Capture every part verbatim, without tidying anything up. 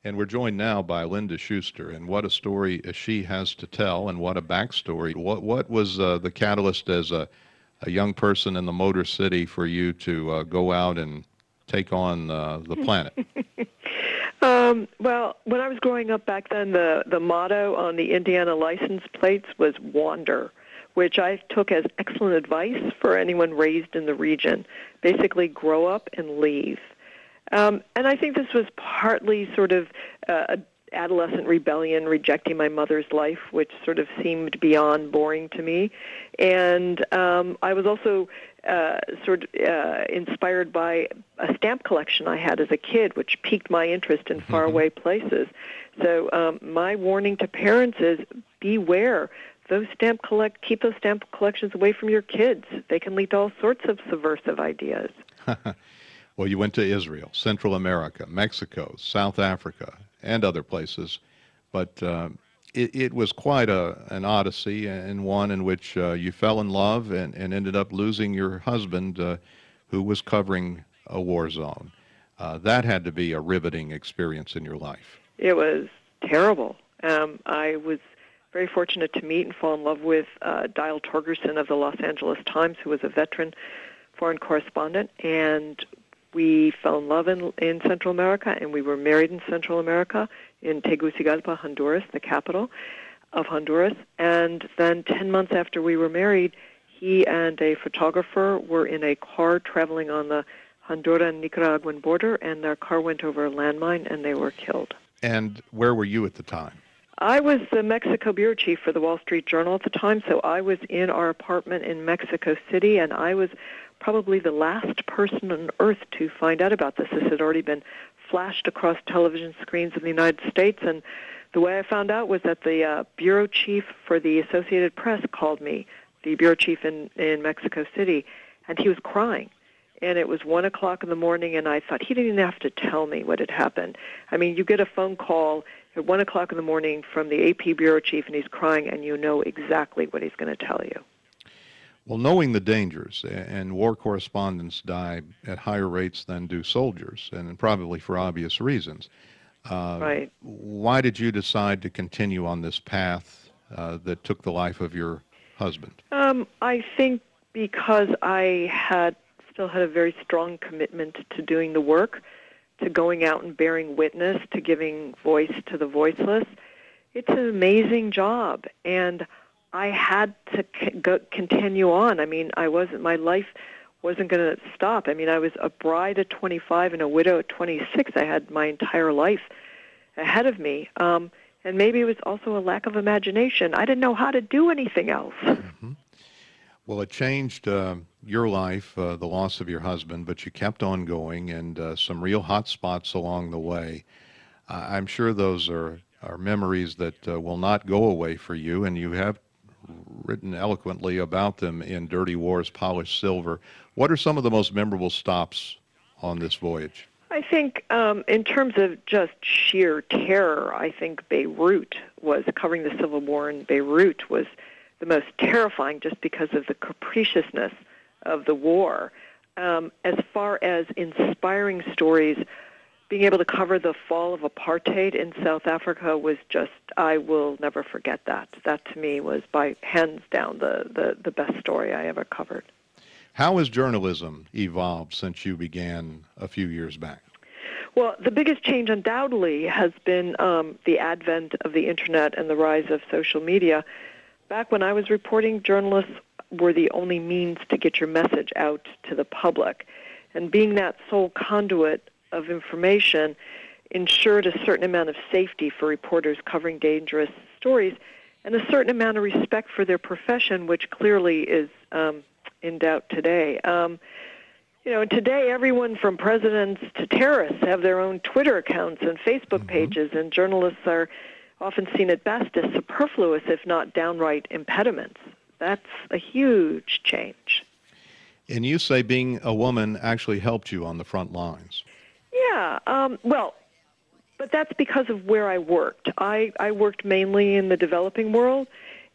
And we're joined now by Linda Schuster, and what a story she has to tell, and what a backstory. What what was uh, the catalyst as a, a young person in the Motor City for you to uh, go out and take on uh, the planet? um, well, when I was growing up back then, the, the motto on the Indiana license plates was wander, which I took as excellent advice for anyone raised in the region. Basically, grow up and leave. Um, and I think this was partly sort of uh, adolescent rebellion, rejecting my mother's life, which sort of seemed beyond boring to me. And um, I was also uh, sort of uh, inspired by a stamp collection I had as a kid, which piqued my interest in faraway places. So um, my warning to parents is beware. Those stamp collect keep those stamp collections away from your kids. They can lead to all sorts of subversive ideas. Well, you went to Israel, Central America, Mexico, South Africa, and other places, but uh, it, it was quite a, an odyssey, and one in which uh, you fell in love and, and ended up losing your husband, uh, who was covering a war zone. Uh, that had to be a riveting experience in your life. It was terrible. Um, I was very fortunate to meet and fall in love with uh, Dial Torgerson of the Los Angeles Times, who was a veteran foreign correspondent, and we fell in love in, in Central America, and we were married in Central America, in Tegucigalpa, Honduras, the capital of Honduras. And then ten months after we were married, he and a photographer were in a car traveling on the Honduran-Nicaraguan border, and their car went over a landmine, and they were killed. And where were you at the time? I was the Mexico bureau chief for the Wall Street Journal at the time, so I was in our apartment in Mexico City, and I was probably the last person on earth to find out about this. This had already been flashed across television screens in the United States, and the way I found out was that the uh, bureau chief for the Associated Press called me, the bureau chief in, in Mexico City, and he was crying. And it was one o'clock in the morning, and I thought, he didn't even have to tell me what had happened. I mean, you get a phone call at one o'clock in the morning from the A P bureau chief, and he's crying, and you know exactly what he's going to tell you. Well, knowing the dangers, and war correspondents die at higher rates than do soldiers, and probably for obvious reasons. Uh, right. Why did you decide to continue on this path uh, that took the life of your husband? Um, I think because I had still had a very strong commitment to doing the work, to going out and bearing witness, to giving voice to the voiceless. It's an amazing job, and I had to c- go, continue on. I mean, I wasn't, my life wasn't going to stop. I mean, I was a bride at twenty-five and a widow at twenty-six. I had my entire life ahead of me. Um, and maybe it was also a lack of imagination. I didn't know how to do anything else. Mm-hmm. Well, it changed uh, your life, uh, the loss of your husband, but you kept on going, and uh, some real hot spots along the way. Uh, I'm sure those are, are memories that uh, will not go away for you, and you have written eloquently about them in Dirty Wars, Polished Silver. What are some of the most memorable stops on this voyage? I think um, in terms of just sheer terror, I think Beirut was, covering the civil war in Beirut was the most terrifying just because of the capriciousness of the war. Um, as far as inspiring stories, being able to cover the fall of apartheid in South Africa was just, I will never forget that. That to me was by hands down the, the, the best story I ever covered. How has journalism evolved since you began a few years back? Well, the biggest change undoubtedly has been um, the advent of the Internet and the rise of social media. Back when I was reporting, journalists were the only means to get your message out to the public. And being that sole conduit of information ensured a certain amount of safety for reporters covering dangerous stories and a certain amount of respect for their profession, which clearly is um, in doubt today. Um, you know, today everyone from presidents to terrorists have their own Twitter accounts and Facebook mm-hmm. pages, and journalists are often seen at best as superfluous, if not downright impediments. That's a huge change. And you say being a woman actually helped you on the front lines. Yeah, um, well, but that's because of where I worked. I, I worked mainly in the developing world,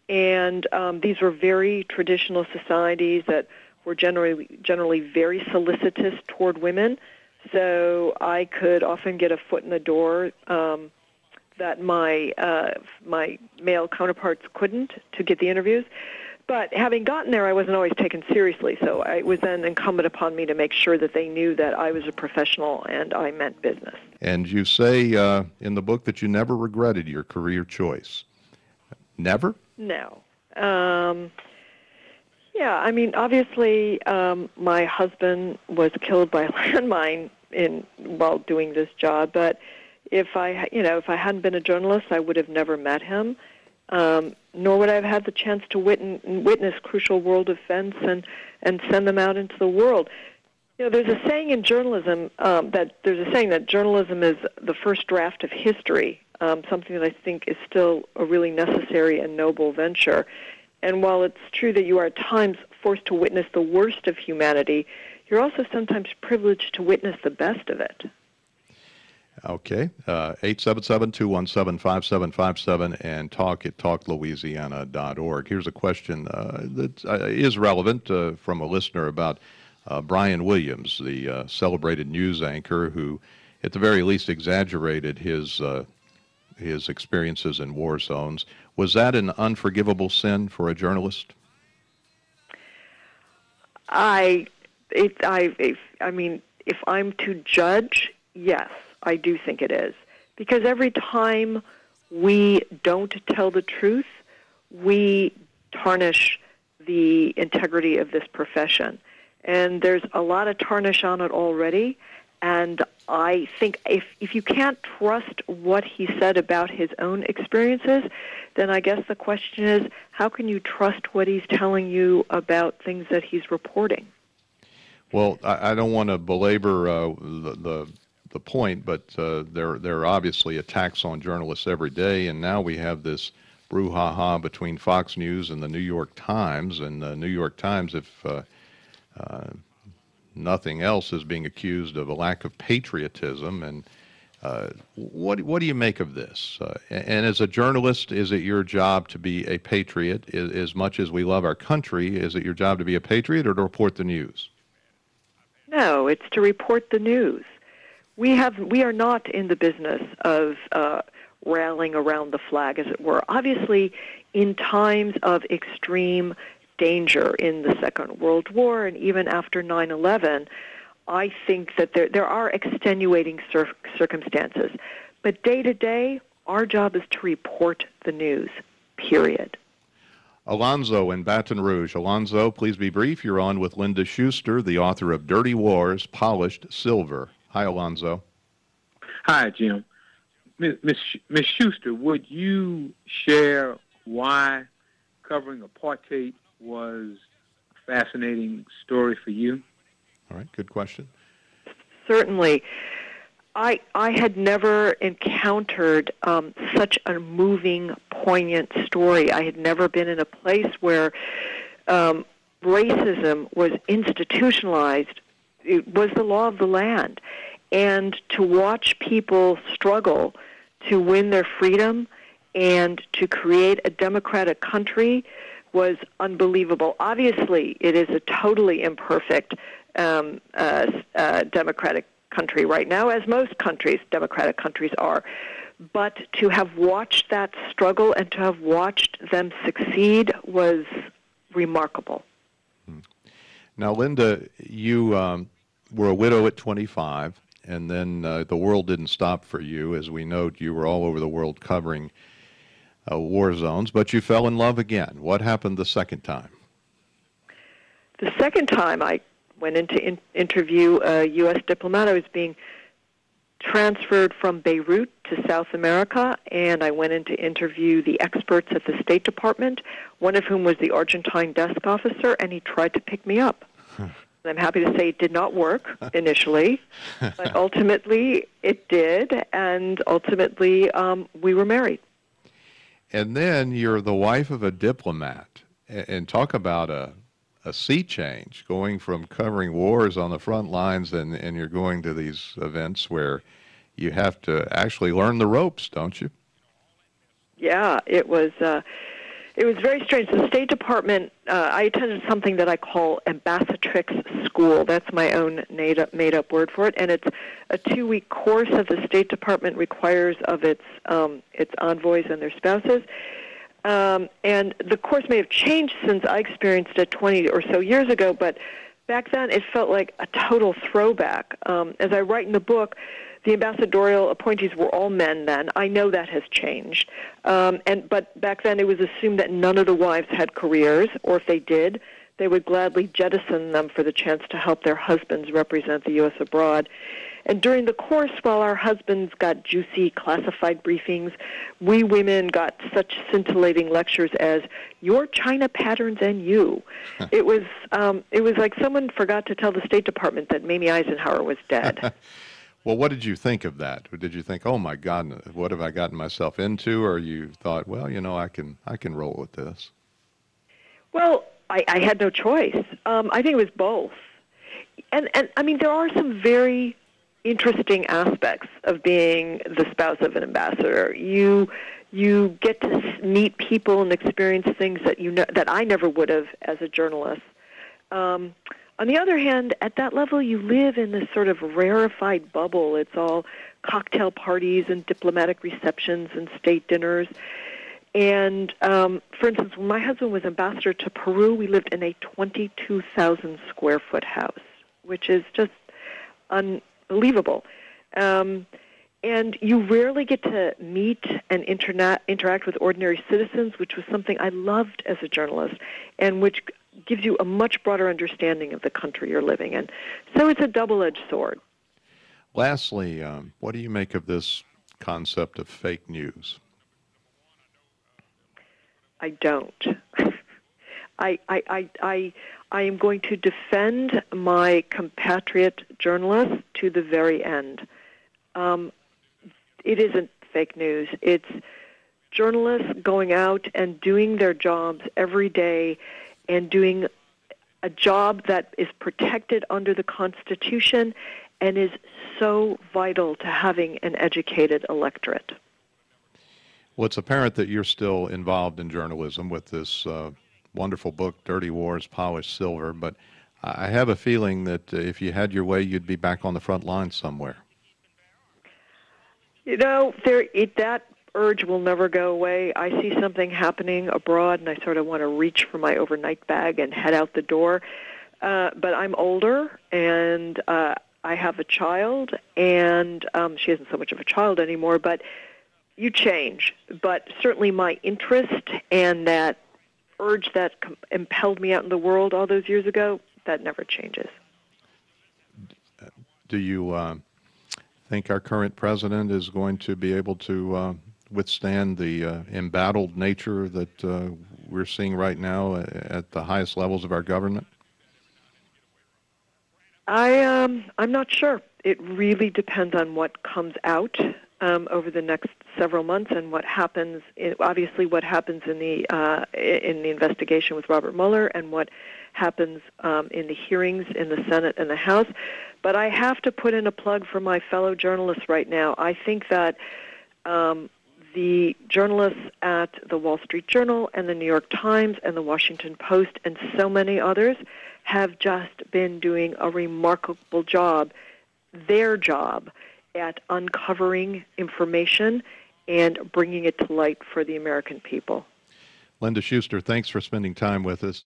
and um, these were very traditional societies that were generally generally very solicitous toward women. So I could often get a foot in the door um, that my uh, my male counterparts couldn't to get the interviews. But having gotten there, I wasn't always taken seriously. So it was then incumbent upon me to make sure that they knew that I was a professional and I meant business. And you say uh, in the book that you never regretted your career choice. Never? No. Um, yeah, I mean, obviously, um, my husband was killed by a landmine in while doing this job. But if I, you know, if I hadn't been a journalist, I would have never met him. Um, nor would I have had the chance to witness, witness crucial world events and, and send them out into the world. You know, there's a saying in journalism um, that there's a saying that journalism is the first draft of history, um, something that I think is still a really necessary and noble venture. And while it's true that you are at times forced to witness the worst of humanity, you're also sometimes privileged to witness the best of it. Okay, uh, eight seven seven, two one seven, five seven five seven and talk at talk louisiana dot org. Here's a question uh, that uh, is relevant uh, from a listener about uh, Brian Williams, the uh, celebrated news anchor who, at the very least, exaggerated his uh, his experiences in war zones. Was that an unforgivable sin for a journalist? I, it, I, if, I mean, if I'm to judge, yes. I do think it is. Because every time we don't tell the truth, we tarnish the integrity of this profession. And there's a lot of tarnish on it already. And I think if, if you can't trust what he said about his own experiences, then I guess the question is, how can you trust what he's telling you about things that he's reporting? Well, I, I don't want to belabor uh, the, the the point, but uh, there there are obviously attacks on journalists every day, and now we have this brouhaha between Fox News and the New York Times, and the New York Times, if uh, uh, nothing else, is being accused of a lack of patriotism. And uh, what what do you make of this? Uh, and as a journalist, is it your job to be a patriot? As, as much as we love our country, is it your job to be a patriot or to report the news? No, it's to report the news. We have we are not in the business of uh, rallying around the flag, as it were. Obviously, in times of extreme danger in the Second World War and even after nine eleven, I think that there there are extenuating cir- circumstances. But day to day, our job is to report the news, period. Alonzo in Baton Rouge. Alonzo, please be brief. You're on with Linda Schuster, the author of Dirty Wars, Polished Silver. Hi, Alonzo. Hi, Jim. Miss Miss Schuster, would you share why covering apartheid was a fascinating story for you? All right, good question. Certainly. I I had never encountered um, such a moving, poignant story. I had never been in a place where um, racism was institutionalized. It was the law of the land. And to watch people struggle to win their freedom and to create a democratic country was unbelievable. Obviously, it is a totally imperfect um, uh, uh, democratic country right now, as most countries, democratic countries are. But to have watched that struggle and to have watched them succeed was remarkable. Now, Linda, you um, were a widow at twenty-five, and then uh, the world didn't stop for you. As we note, you were all over the world covering uh, war zones, but you fell in love again. What happened the second time? The second time I went in to in- interview a U S diplomat. I was being transferred from Beirut to South America, and I went in to interview the experts at the State Department, one of whom was the Argentine desk officer, and he tried to pick me up. I'm happy to say it did not work initially, but ultimately it did, and ultimately um, we were married. And then you're the wife of a diplomat, and talk about a a sea change, going from covering wars on the front lines and, and you're going to these events where you have to actually learn the ropes, don't you? Yeah, it was uh, It was very strange. The State Department, uh, I attended something that I call Ambassadrix School. That's my own made-up, made-up word for it. And it's a two-week course that the State Department requires of its um, its envoys and their spouses. Um, and the course may have changed since I experienced it twenty or so years ago, but back then it felt like a total throwback. Um, as I write in the book, the ambassadorial appointees were all men then. I know that has changed. Um, and but back then it was assumed that none of the wives had careers, or if they did, they would gladly jettison them for the chance to help their husbands represent the U S abroad. And during the course, while our husbands got juicy classified briefings, we women got such scintillating lectures as "Your China Patterns and You." It was um, it was like someone forgot to tell the State Department that Mamie Eisenhower was dead. Well, what did you think of that? Did you think, "Oh my God, what have I gotten myself into?" Or you thought, "Well, you know, I can I can roll with this"? Well, I, I had no choice. Um, I think it was both. And and I mean, there are some very interesting aspects of being the spouse of an ambassador. You you get to meet people and experience things that you know, that I never would have as a journalist. Um, on the other hand, at that level, you live in this sort of rarefied bubble. It's all cocktail parties and diplomatic receptions and state dinners. And, um, for instance, when my husband was ambassador to Peru, we lived in a twenty-two thousand square foot house, which is just unbelievable. Um, and you rarely get to meet and interna- interact with ordinary citizens, which was something I loved as a journalist, and which gives you a much broader understanding of the country you're living in. So it's a double-edged sword. Lastly, um, what do you make of this concept of fake news? I don't. I, I, I, I, I am going to defend my compatriot journalists to the very end. Um, it isn't fake news. It's journalists going out and doing their jobs every day and doing a job that is protected under the Constitution and is so vital to having an educated electorate. Well, it's apparent that you're still involved in journalism with this uh, wonderful book, Dirty Wars, Polished Silver, but I have a feeling that uh, if you had your way, you'd be back on the front lines somewhere. You know, there it, that urge will never go away. I see something happening abroad, and I sort of want to reach for my overnight bag and head out the door. Uh, but I'm older, and uh, I have a child, and um, she isn't so much of a child anymore, but you change. But certainly my interest and that urge that com- impelled me out in the world all those years ago, that never changes. Do you uh, think our current president is going to be able to uh, withstand the uh, embattled nature that uh, we're seeing right now at the highest levels of our government? I, um, I'm not sure. It really depends on what comes out um, over the next several months and what happens. In, obviously, what happens in the uh, in the investigation with Robert Mueller and what happens um, in the hearings in the Senate and the House. But I have to put in a plug for my fellow journalists right now. I think that um, the journalists at the Wall Street Journal and the New York Times and the Washington Post and so many others have just been doing a remarkable job, their job, at uncovering information and bringing it to light for the American people. Linda Schuster, thanks for spending time with us.